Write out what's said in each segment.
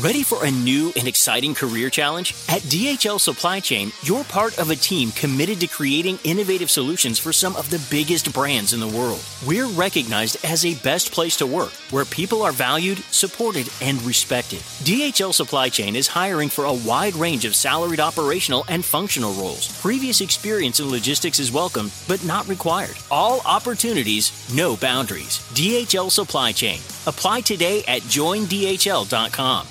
Ready for a new and exciting career challenge? At DHL Supply Chain, you're part of a team committed to creating innovative solutions for some of the biggest brands in the world. We're recognized as a best place to work, where people are valued, supported, and respected. DHL Supply Chain is hiring for a wide range of salaried operational and functional roles. Previous experience in logistics is welcome, but not required. All opportunities, no boundaries. DHL Supply Chain. Apply today at joindhl.com.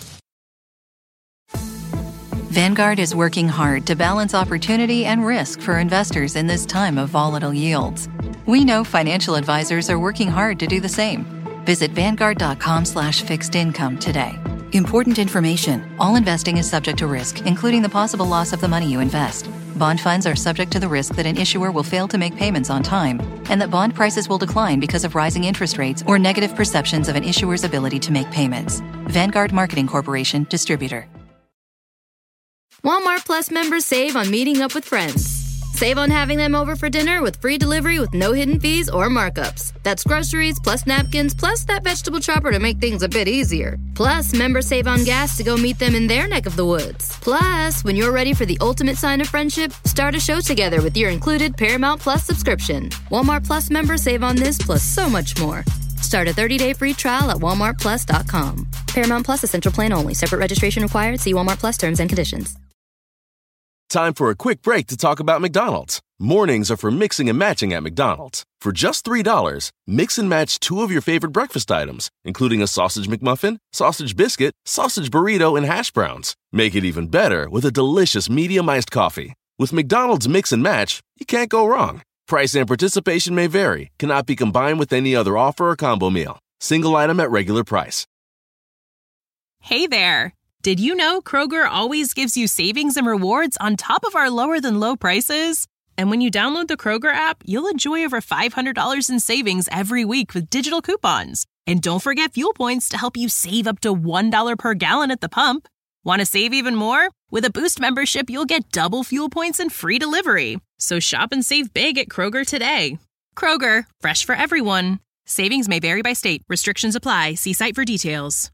Vanguard is working hard to balance opportunity and risk for investors in this time of volatile yields. We know financial advisors are working hard to do the same. Visit Vanguard.com/fixed income today. Important information. All investing is subject to risk, including the possible loss of the money you invest. Bond funds are subject to the risk that an issuer will fail to make payments on time, and that bond prices will decline because of rising interest rates or negative perceptions of an issuer's ability to make payments. Vanguard Marketing Corporation, Distributor. Walmart Plus members save on meeting up with friends. Save on having them over for dinner with free delivery with no hidden fees or markups. That's groceries, plus napkins, plus that vegetable chopper to make things a bit easier. Plus, members save on gas to go meet them in their neck of the woods. Plus, when you're ready for the ultimate sign of friendship, start a show together with your included Paramount Plus subscription. Walmart Plus members save on this plus so much more. Start a 30-day free trial at walmartplus.com. Paramount Plus Essential Plan only. Separate registration required. See Walmart Plus terms and conditions. Time for a quick break to talk about McDonald's. Mornings are for mixing and matching at McDonald's. For just $3, mix and match 2 of your favorite breakfast items, including a sausage McMuffin, sausage biscuit, sausage burrito, and hash browns. Make it even better with a delicious medium iced coffee. With McDonald's Mix and Match, you can't go wrong. Price and participation may vary. Cannot be combined with any other offer or combo meal. Single item at regular price. Hey there. Did you know Kroger always gives you savings and rewards on top of our lower-than-low prices? And when you download the Kroger app, you'll enjoy over $500 in savings every week with digital coupons. And don't forget fuel points to help you save up to $1 per gallon at the pump. Want to save even more? With a Boost membership, you'll get double fuel points and free delivery. So shop and save big at Kroger today. Kroger, fresh for everyone. Savings may vary by state. Restrictions apply. See site for details.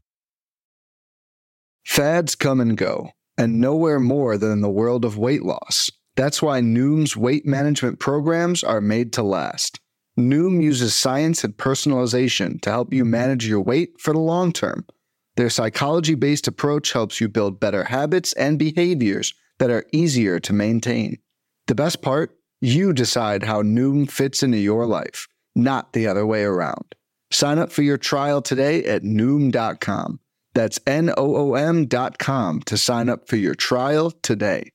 Fads come and go, and nowhere more than in the world of weight loss. That's why Noom's weight management programs are made to last. Noom uses science and personalization to help you manage your weight for the long term. Their psychology-based approach helps you build better habits and behaviors that are easier to maintain. The best part? You decide how Noom fits into your life, not the other way around. Sign up for your trial today at Noom.com. That's Noom.com to sign up for your trial today.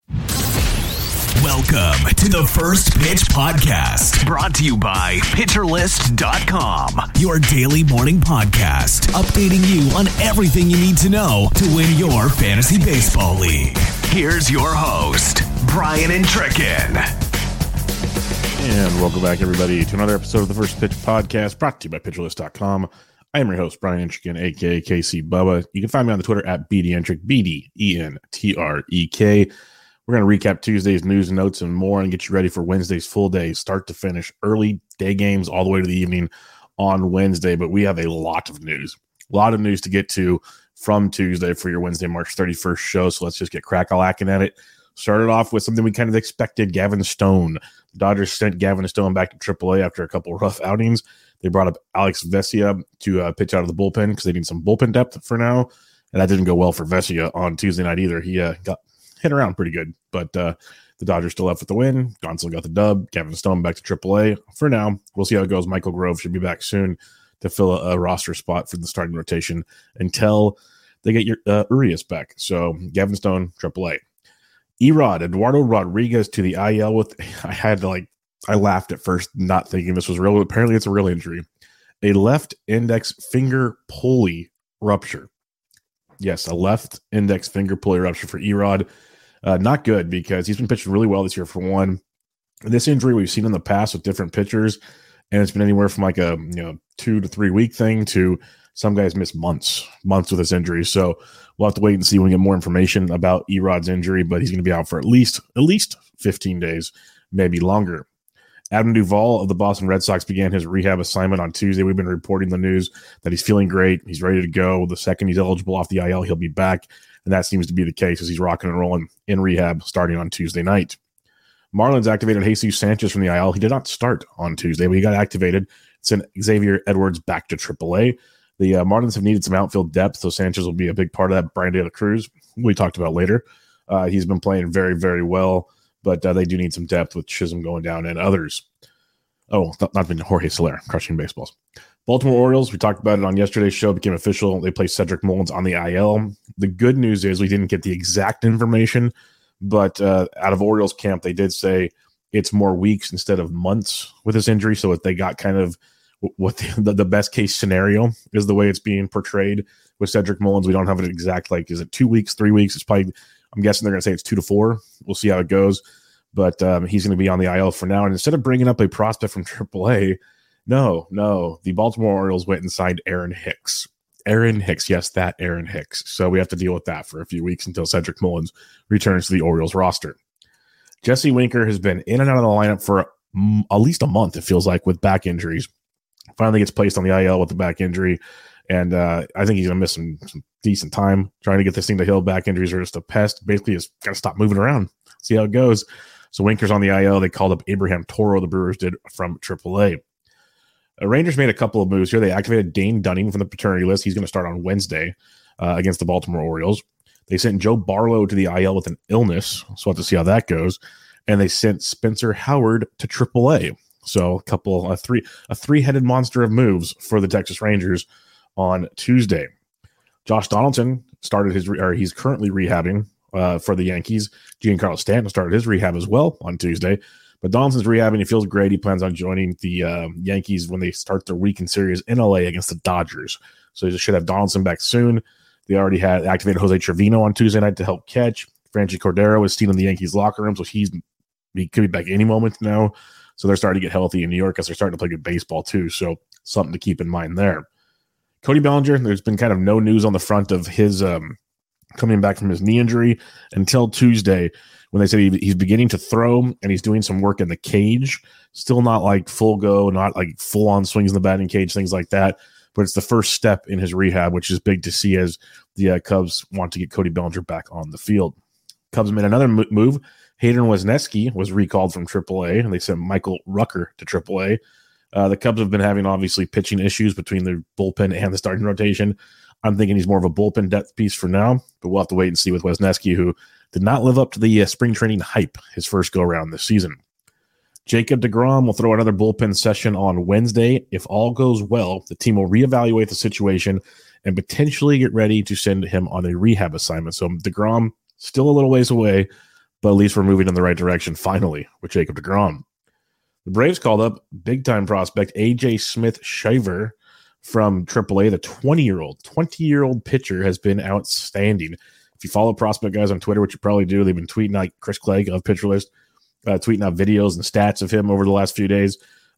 Welcome to the First Pitch Podcast, brought to you by PitcherList.com, your daily morning podcast, updating you on everything you need to know to win your fantasy baseball league. Here's your host, Brian Intrikin. And welcome back, everybody, to another episode of the First Pitch Podcast, brought to you by PitcherList.com. I am your host, Brian Intrikin, a.k.a. KC Bubba. You can find me on the Twitter at BDentric, BDENTREK. We're going to recap Tuesday's news and notes and more and get you ready for Wednesday's full day, start to finish, early day games all the way to the evening on Wednesday. But we have a lot of news to get to from Tuesday for your Wednesday, March 31st show. So let's just get crack-a-lacking at it. Started off with something we kind of expected, Gavin Stone. The Dodgers sent Gavin Stone back to AAA after a couple of rough outings. They brought up Alex Vesia to pitch out of the bullpen because they need some bullpen depth for now. And that didn't go well for Vesia on Tuesday night either. He got hit around pretty good. But the Dodgers still left with the win. Gonsolin got the dub. Gavin Stone back to AAA. For now, we'll see how it goes. Michael Grove should be back soon to fill a roster spot for the starting rotation until they get Urias back. So Gavin Stone, AAA. Erod, Eduardo Rodriguez to the IL with, I laughed at first, not thinking this was real. Apparently, it's a real injury. A left index finger pulley rupture. Yes, a left index finger pulley rupture for Erod. Not good because he's been pitching really well this year for one. This injury we've seen in the past with different pitchers, and it's been anywhere from like a 2 to 3 week thing to some guys miss months with this injury. So we'll have to wait and see when we get more information about Erod's injury, but he's going to be out for at least 15 days, maybe longer. Adam Duvall of the Boston Red Sox began his rehab assignment on Tuesday. We've been reporting the news that he's feeling great. He's ready to go. The second he's eligible off the IL, he'll be back. And that seems to be the case as he's rocking and rolling in rehab starting on Tuesday night. Marlins activated Jesus Sanchez from the IL. He did not start on Tuesday, but he got activated. Sent Xavier Edwards back to AAA. The Marlins have needed some outfield depth, so Sanchez will be a big part of that. Brian De La Cruz, we talked about later. He's been playing very, very well, but they do need some depth with Chisholm going down and others. Oh, not been Jorge Soler, crushing baseballs. Baltimore Orioles, we talked about it on yesterday's show, became official. They placed Cedric Mullins on the IL. The good news is we didn't get the exact information, but out of Orioles camp, they did say it's more weeks instead of months with this injury. So if they got kind of what the best case scenario is the way it's being portrayed with Cedric Mullins. We don't have an exact, like, is it 2 weeks, 3 weeks? It's probably, I'm guessing they're going to say it's 2 to 4. We'll see how it goes. But he's going to be on the IL for now. And instead of bringing up a prospect from AAA, no, the Baltimore Orioles went and signed Aaron Hicks. Aaron Hicks, yes, that Aaron Hicks. So we have to deal with that for a few weeks until Cedric Mullins returns to the Orioles roster. Jesse Winker has been in and out of the lineup for at least a month, it feels like, with back injuries. Finally gets placed on the IL with the back injury, and I think he's going to miss some decent time trying to get this thing to heal. Back injuries are just a pest. Basically, it's got to stop moving around, see how it goes. So Winker's on the IL. They called up Abraham Toro, the Brewers did, from AAA. Rangers made a couple of moves here. They activated Dane Dunning from the paternity list. He's going to start on Wednesday against the Baltimore Orioles. They sent Joe Barlow to the IL with an illness, so we'll have to see how that goes. And they sent Spencer Howard to AAA. So a three-headed monster of moves for the Texas Rangers on Tuesday. Josh Donaldson he's currently rehabbing for the Yankees. Giancarlo Stanton started his rehab as well on Tuesday. But Donaldson's rehabbing. He feels great. He plans on joining the Yankees when they start their weekend series in LA against the Dodgers. So they should have Donaldson back soon. They already had activated Jose Trevino on Tuesday night to help catch. Franchi Cordero is seen in the Yankees locker room, so he could be back any moment now. So they're starting to get healthy in New York as they're starting to play good baseball too. So something to keep in mind there. Cody Bellinger, there's been kind of no news on the front of his coming back from his knee injury until Tuesday when they said he's beginning to throw and he's doing some work in the cage. Still not like full go, not like full on swings in the batting cage, things like that. But it's the first step in his rehab, which is big to see as the Cubs want to get Cody Bellinger back on the field. Cubs made another move. Hayden Wesneski was recalled from AAA, and they sent Michael Rucker to AAA. The Cubs have been having, obviously, pitching issues between the bullpen and the starting rotation. I'm thinking he's more of a bullpen depth piece for now, but we'll have to wait and see with Wesneski, who did not live up to the spring training hype his first go-around this season. Jacob deGrom will throw another bullpen session on Wednesday. If all goes well, the team will reevaluate the situation and potentially get ready to send him on a rehab assignment. So deGrom still a little ways away, but at least we're moving in the right direction finally with Jacob deGrom. The Braves called up big-time prospect A.J. Smith-Shawver from AAA. The 20-year-old pitcher has been outstanding. If you follow prospect guys on Twitter, which you probably do, they've been tweeting out Chris Clegg of Pitcher List, tweeting out videos and stats of him over the last few days.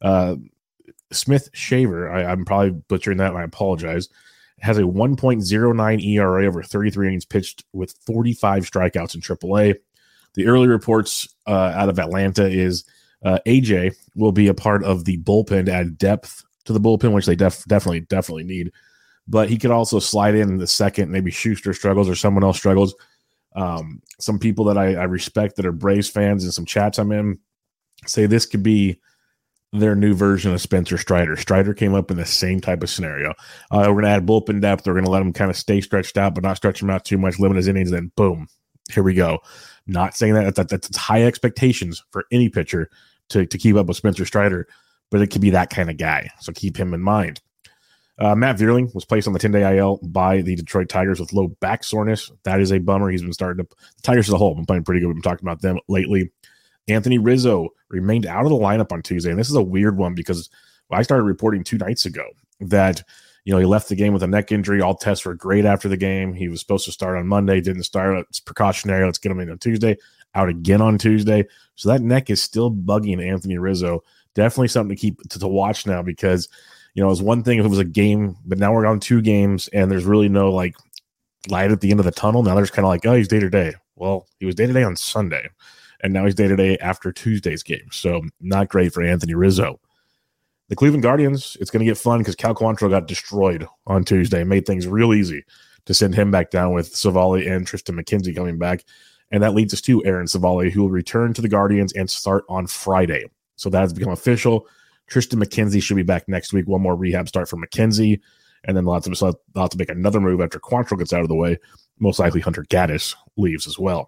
Smith-Shawver, I'm probably butchering that, and I apologize, has a 1.09 ERA over 33 innings pitched with 45 strikeouts in AAA. The early reports out of Atlanta is AJ will be a part of the bullpen to add depth to the bullpen, which they definitely need. But he could also slide in the second. Maybe Schuster struggles or someone else struggles. Some people that I respect that are Braves fans and some chats I'm in say this could be their new version of Spencer Strider. Strider came up in the same type of scenario. We're going to add bullpen depth. We're going to let him kind of stay stretched out, but not stretch him out too much, limit his innings. Then boom, here we go. Not saying that's high expectations for any pitcher to keep up with Spencer Strider, but it could be that kind of guy. So keep him in mind. Matt Vierling was placed on the 10-day IL by the Detroit Tigers with low back soreness. That is a bummer. He's been starting to – the Tigers as a whole have been playing pretty good. We've been talking about them lately. Anthony Rizzo remained out of the lineup on Tuesday, and this is a weird one because I started reporting 2 nights ago that he left the game with a neck injury. All tests were great after the game. He was supposed to start on Monday, didn't start. It's precautionary. Let's get him in on Tuesday. Out again on Tuesday. So that neck is still bugging Anthony Rizzo. Definitely something to keep to watch now because – it was one thing if it was a game, but now we're on 2 games and there's really no light at the end of the tunnel. Now there's kind of like, oh, he's day to day. Well, he was day to day on Sunday. and now he's day-to-day after Tuesday's game. So not great for Anthony Rizzo. The Cleveland Guardians, it's going to get fun because Cal Quantrill got destroyed on Tuesday, made things real easy to send him back down with Savali and Tristan McKenzie coming back. And that leads us to Aaron Savali, who will return to the Guardians and start on Friday. So that has become official. Tristan McKenzie should be back next week. One more rehab start for McKenzie. And then lots of to make another move after Quantrill gets out of the way. Most likely Hunter Gaddis leaves as well.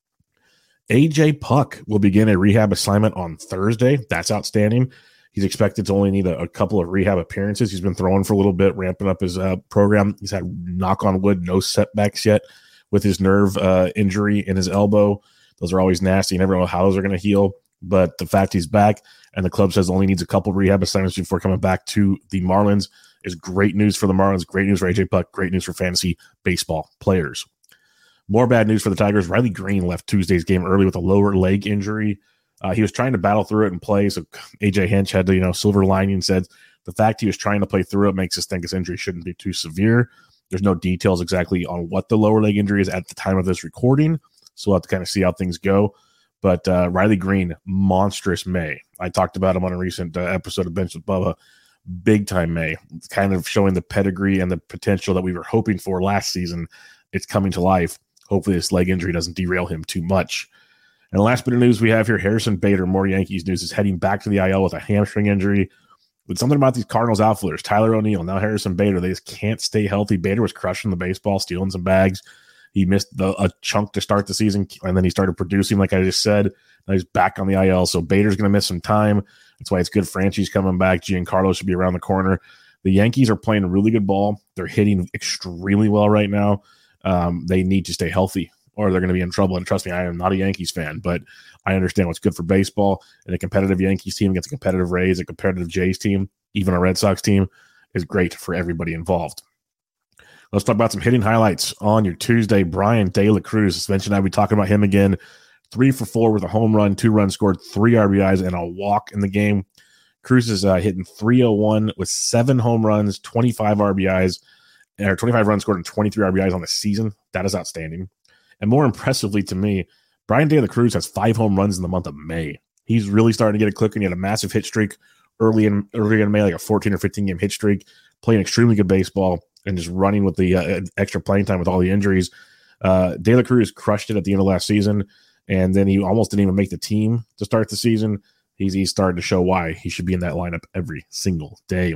AJ Puck will begin a rehab assignment on Thursday. That's outstanding. He's expected to only need a couple of rehab appearances. He's been throwing for a little bit, ramping up his program. He's had, knock on wood, no setbacks yet with his nerve injury in his elbow. Those are always nasty. You never know how those are going to heal. But the fact he's back and the club says only needs a couple rehab assignments before coming back to the Marlins is great news for the Marlins, great news for AJ Puck, great news for fantasy baseball players. More bad news for the Tigers. Riley Green left Tuesday's game early with a lower leg injury. He was trying to battle through it and play, so AJ Hinch had to, silver lining, said the fact he was trying to play through it makes us think his injury shouldn't be too severe. There's no details exactly on what the lower leg injury is at the time of this recording, so we'll have to kind of see how things go. But Riley Green, monstrous May. I talked about him on a recent episode of Bench with Bubba. Big time May, kind of showing the pedigree and the potential that we were hoping for last season. It's coming to life. Hopefully this leg injury doesn't derail him too much. And the last bit of news we have here, Harrison Bader, more Yankees news, is heading back to the IL with a hamstring injury. But something about these Cardinals outfielders, Tyler O'Neill, now Harrison Bader, they just can't stay healthy. Bader was crushing the baseball, stealing some bags. He missed a chunk to start the season, and then he started producing, like I just said. Now he's back on the IL, so Bader's going to miss some time. That's why it's good Franchi's coming back. Giancarlo should be around the corner. The Yankees are playing really good ball. They're hitting extremely well right now. They need to stay healthy, or they're going to be in trouble. And trust me, I am not a Yankees fan, but I understand what's good for baseball. And a competitive Yankees team against a competitive Rays, a competitive Jays team, even a Red Sox team is great for everybody involved. Let's talk about some hitting highlights on your Tuesday. Brian De La Cruz, as mentioned, I'll be talking about him again. 3 for 4 with a home run, 2 runs scored, 3 RBIs, and a walk in the game. Cruz is hitting .301 with 7 home runs, 25 RBIs, or 25 runs scored and 23 RBIs on the season. That is outstanding. And more impressively to me, Brian De La Cruz has 5 home runs in the month of May. He's really starting to get a click, and he had a massive hit streak early in May, like a 14 or 15 game hit streak, playing extremely good baseball and just running with the extra playing time with all the injuries. De La Cruz crushed it at the end of last season, and then he almost didn't even make the team to start the season. He's starting to show why he should be in that lineup every single day.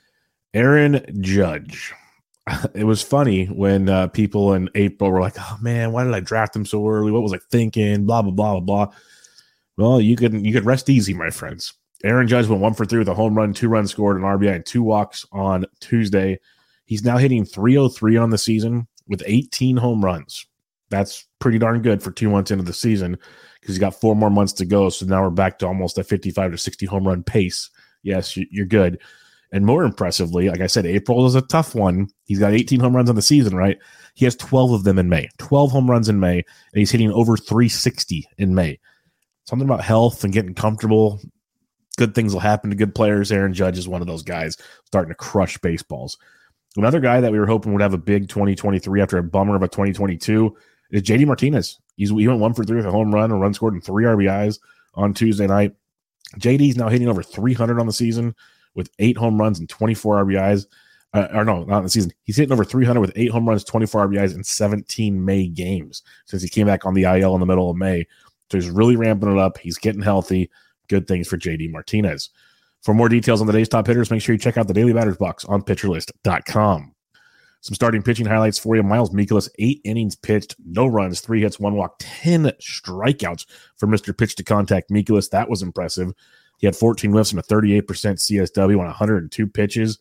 Aaron Judge. It was funny when people in April were like, oh, man, why did I draft him so early? What was I thinking? Blah, blah, blah, blah, blah. Well, you could rest easy, my friends. Aaron Judge went 1 for 3 with a home run, 2 runs scored, an RBI, and 2 walks on Tuesday. He's now hitting .303 on the season with 18 home runs. That's pretty darn good for 2 months into the season because he's got 4 more months to go. So now we're back to almost a 55 to 60 home run pace. Yes, you're good. And more impressively, like I said, April is a tough one. He's got 18 home runs on the season, right? He has 12 of them in May, 12 home runs in May, and he's hitting over .360 in May. Something about health and getting comfortable. Good things will happen to good players. Aaron Judge is one of those guys starting to crush baseballs. Another guy that we were hoping would have a big 2023 after a bummer of a 2022 is JD Martinez. He went 1 for 3 with a home run, a run scored, and 3 RBIs on Tuesday night. JD's now hitting over 300 on the season with 8 home runs and 24 RBIs. Or no, not in the season. He's hitting over 300 with 8 home runs, 24 RBIs in 17 May games since he came back on the IL in the middle of May. So he's really ramping it up. He's getting healthy. Good things for JD Martinez. For more details on the day's top hitters, make sure you check out the Daily Batters Box on PitcherList.com. Some starting pitching highlights for you. Miles Mikolas, 8 innings pitched, no runs, 3 hits, 1 walk, 10 strikeouts for Mr. Pitch to Contact Mikolas. That was impressive. He had 14 whiffs and a 38% CSW on 102 pitches.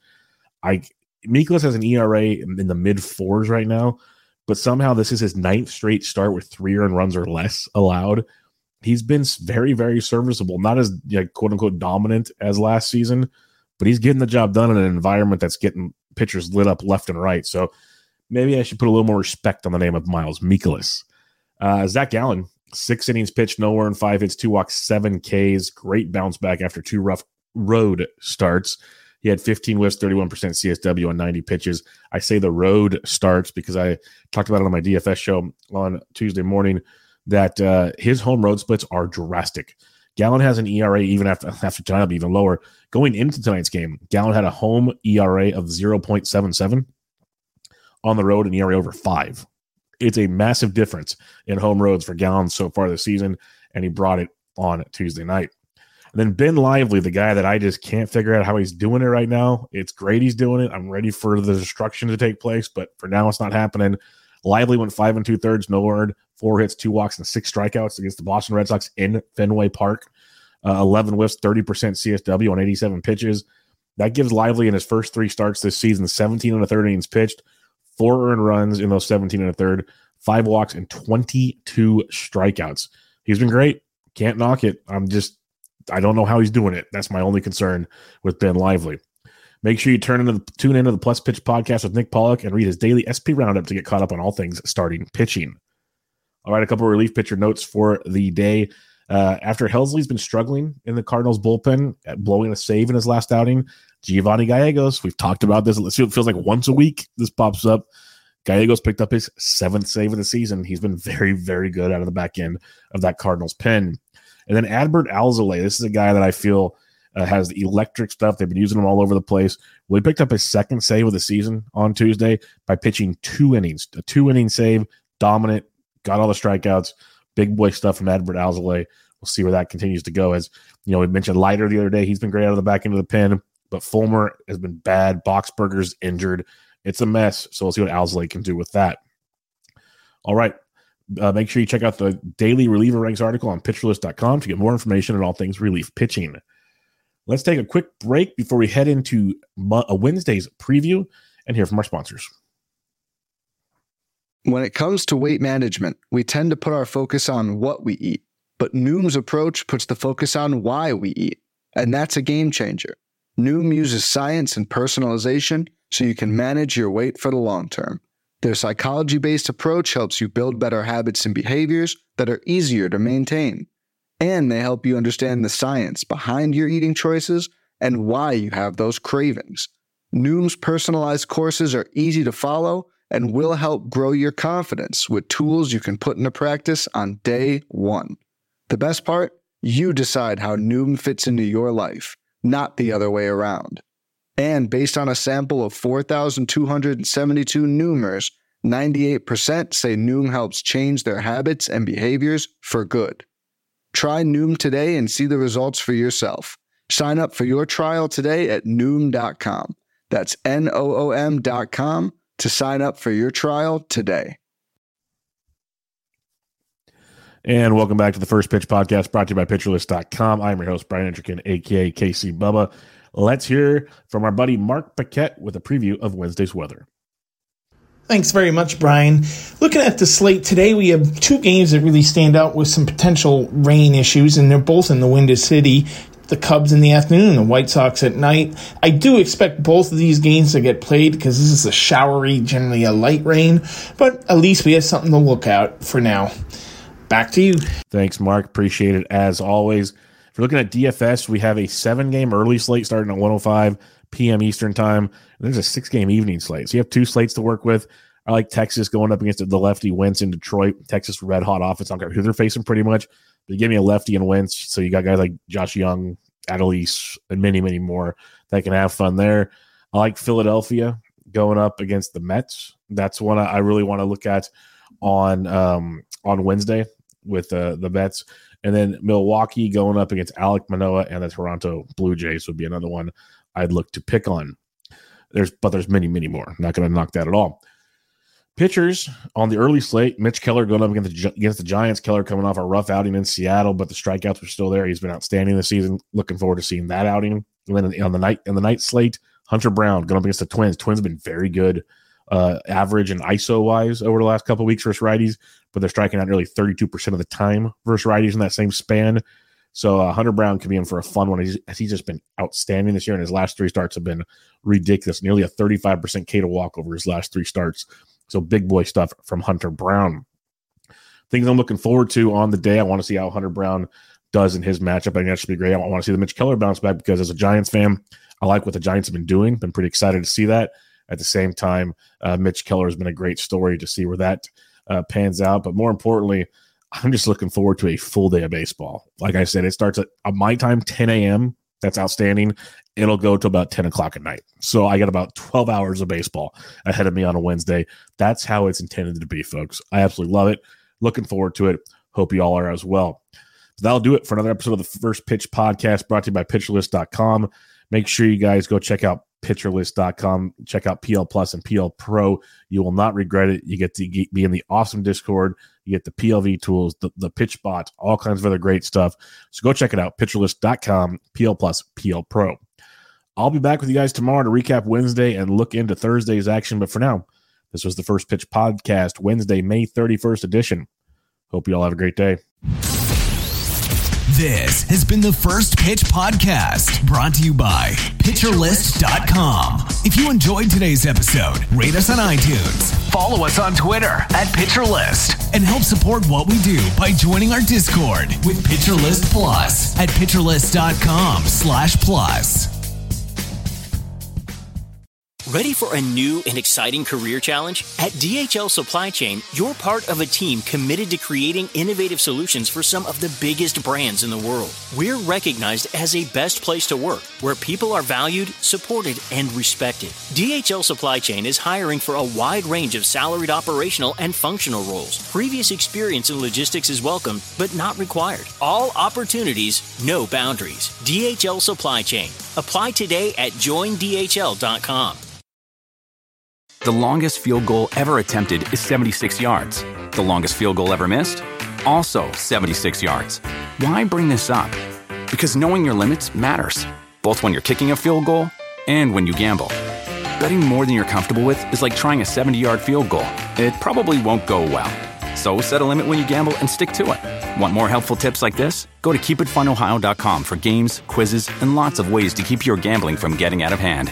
Mikolas has an ERA in the mid-4s right now, but somehow this is his 9th straight start with 3 earned runs or less allowed. He's been very, very serviceable. Not as quote-unquote dominant as last season, but he's getting the job done in an environment that's getting pitchers lit up left and right. So maybe I should put a little more respect on the name of Miles Mikolas. Zach Gallen, 6 innings pitched, no earned, 5 hits, 2 walks, 7 Ks. Great bounce back after 2 rough road starts. He had 15 whiffs, 31% CSW on 90 pitches. I say the road starts because I talked about it on my DFS show on Tuesday morning. that his home road splits are drastic. Gallen has an ERA even after tonight will be even lower. Going into tonight's game, Gallen had a home ERA of 0.77. On the road, an ERA over 5. It's a massive difference in home roads for Gallen so far this season, and he brought it on Tuesday night. And then Ben Lively, the guy that I just can't figure out how he's doing it right now. It's great he's doing it. I'm ready for the destruction to take place, but for now it's not happening. Lively went 5 2/3, no earned, 4 hits, 2 walks, and 6 strikeouts against the Boston Red Sox in Fenway Park. 11 whiffs, 30% CSW on 87 pitches. That gives Lively in his first 3 starts this season 17 1/3 innings pitched, 4 earned runs in those 17 1/3, 5 walks, and 22 strikeouts. He's been great. Can't knock it. I don't know how he's doing it. That's my only concern with Ben Lively. Make sure you tune into the Plus Pitch podcast with Nick Pollock and read his daily SP Roundup to get caught up on all things starting pitching. All right, a couple of relief pitcher notes for the day. After Helsley's been struggling in the Cardinals bullpen, blowing a save in his last outing, Giovanni Gallegos, we've talked about this. It feels like once a week this pops up. Gallegos picked up his 7th save of the season. He's been very, very good out of the back end of that Cardinals pen. And then Adbert Alzolay, this is a guy that I feel has the electric stuff. They've been using him all over the place. Well, he picked up his 2nd save of the season on Tuesday by pitching 2 innings. A 2-inning save, dominant, got all the strikeouts. Big boy stuff from Adbert Alzolay. We'll see where that continues to go. As you know, we mentioned Leiter the other day. He's been great out of the back end of the pen, but Fulmer has been bad. Boxberger's injured. It's a mess. So we'll see what Alzolay can do with that. All right. Make sure you check out the daily reliever ranks article on pitcherlist.com to get more information on all things relief pitching. Let's take a quick break before we head into a Wednesday's preview and hear from our sponsors. When it comes to weight management, we tend to put our focus on what we eat, but Noom's approach puts the focus on why we eat, and that's a game changer. Noom uses science and personalization so you can manage your weight for the long term. Their psychology-based approach helps you build better habits and behaviors that are easier to maintain. And they help you understand the science behind your eating choices and why you have those cravings. Noom's personalized courses are easy to follow and will help grow your confidence with tools you can put into practice on day 1. The best part? You decide how Noom fits into your life, not the other way around. And based on a sample of 4,272 Noomers, 98% say Noom helps change their habits and behaviors for good. Try Noom today and see the results for yourself. Sign up for your trial today at Noom.com. That's Noom.com to sign up for your trial today. And welcome back to the First Pitch Podcast brought to you by PitcherList.com. I'm your host, Brian Entrican, a.k.a. KC Bubba. Let's hear from our buddy Mark Paquette with a preview of Wednesday's weather. Thanks very much, Brian. Looking at the slate today, we have 2 games that really stand out with some potential rain issues, and they're both in the Windy City. The Cubs in the afternoon, the White Sox at night. I do expect both of these games to get played because this is a showery, generally a light rain, but at least we have something to look out for now. Back to you. Thanks, Mark. Appreciate it as always. If you're looking at DFS, we have a 7-game early slate starting at 1:05 p.m. Eastern time. And there's a 6-game evening slate. So you have 2 slates to work with. I like Texas going up against the lefty Wentz in Detroit. Texas red hot offense. I don't care who they're facing pretty much. But you give me a lefty and Wentz. So you got guys like Josh Young, Adelise, and many, many more that can have fun there. I like Philadelphia going up against the Mets. That's one I really want to look at on Wednesday with the Mets. And then Milwaukee going up against Alek Manoah and the Toronto Blue Jays would be another one I'd look to pick on. There's many, many more. I'm not going to knock that at all. Pitchers on the early slate, Mitch Keller going up against the Giants. Keller coming off a rough outing in Seattle, but the strikeouts were still there. He's been outstanding this season. Looking forward to seeing that outing. And then on the night slate, Hunter Brown going up against the Twins. Twins have been very good, average and ISO wise over the last couple of weeks versus righties, but they're striking out nearly 32% of the time versus righties in that same span. So Hunter Brown could be in for a fun one. He's just been outstanding this year, and his last 3 starts have been ridiculous. Nearly a 35% K to walk over his last 3 starts. So big boy stuff from Hunter Brown. Things I'm looking forward to on the day. I want to see how Hunter Brown does in his matchup. I think that should be great. I want to see the Mitch Keller bounce back because as a Giants fan, I like what the Giants have been doing. Been pretty excited to see that. At the same time, Mitch Keller has been a great story to see where that pans out. But more importantly, I'm just looking forward to a full day of baseball. Like I said, it starts at my time, 10 a.m. That's outstanding. It'll go to about 10 o'clock at night. So I got about 12 hours of baseball ahead of me on a Wednesday. That's how it's intended to be, folks. I absolutely love it. Looking forward to it. Hope you all are as well. So that'll do it for another episode of the First Pitch Podcast, brought to you by PitcherList.com. Make sure you guys go check out PitcherList.com. Check out PL Plus and PL Pro. You will not regret it. You get to be in the awesome Discord. You get the PLV tools, the pitch bots, all kinds of other great stuff. So go check it out, PitcherList.com, PL Plus, PL Pro. I'll be back with you guys tomorrow to recap Wednesday and look into Thursday's action. But for now, this was the First Pitch Podcast, Wednesday, May 31st edition. Hope you all have a great day. This has been the First Pitch Podcast, brought to you by PitcherList.com. If you enjoyed today's episode, rate us on iTunes, follow us on Twitter at PitcherList, and help support what we do by joining our Discord with PitcherList Plus at PitcherList.com/plus. Ready for a new and exciting career challenge? At DHL Supply Chain, you're part of a team committed to creating innovative solutions for some of the biggest brands in the world. We're recognized as a best place to work, where people are valued, supported, and respected. DHL Supply Chain is hiring for a wide range of salaried operational and functional roles. Previous experience in logistics is welcome, but not required. All opportunities, no boundaries. DHL Supply Chain. Apply today at joindhl.com. The longest field goal ever attempted is 76 yards. The longest field goal ever missed? Also 76 yards. Why bring this up? Because knowing your limits matters, both when you're kicking a field goal and when you gamble. Betting more than you're comfortable with is like trying a 70-yard field goal. It probably won't go well. So set a limit when you gamble and stick to it. Want more helpful tips like this? Go to keepitfunohio.com for games, quizzes, and lots of ways to keep your gambling from getting out of hand.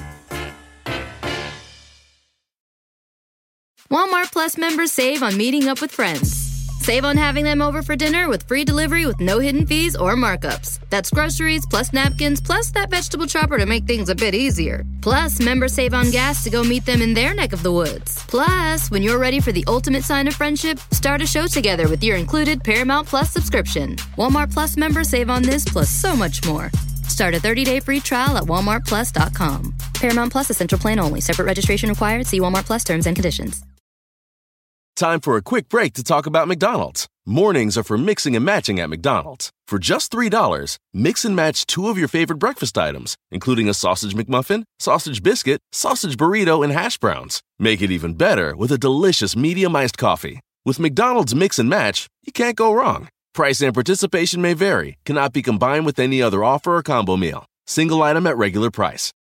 Walmart Plus members save on meeting up with friends. Save on having them over for dinner with free delivery with no hidden fees or markups. That's groceries plus napkins plus that vegetable chopper to make things a bit easier. Plus, members save on gas to go meet them in their neck of the woods. Plus, when you're ready for the ultimate sign of friendship, start a show together with your included Paramount Plus subscription. Walmart Plus members save on this plus so much more. Start a 30-day free trial at walmartplus.com. Paramount Plus Essential Plan only. Separate registration required. See Walmart Plus terms and conditions. Time for a quick break to talk about McDonald's. Mornings are for mixing and matching at McDonald's. For just $3, mix and match 2 of your favorite breakfast items, including a sausage McMuffin, sausage biscuit, sausage burrito, and hash browns. Make it even better with a delicious medium iced coffee. With McDonald's Mix and Match, you can't go wrong. Price and participation may vary, cannot be combined with any other offer or combo meal. Single item at regular price.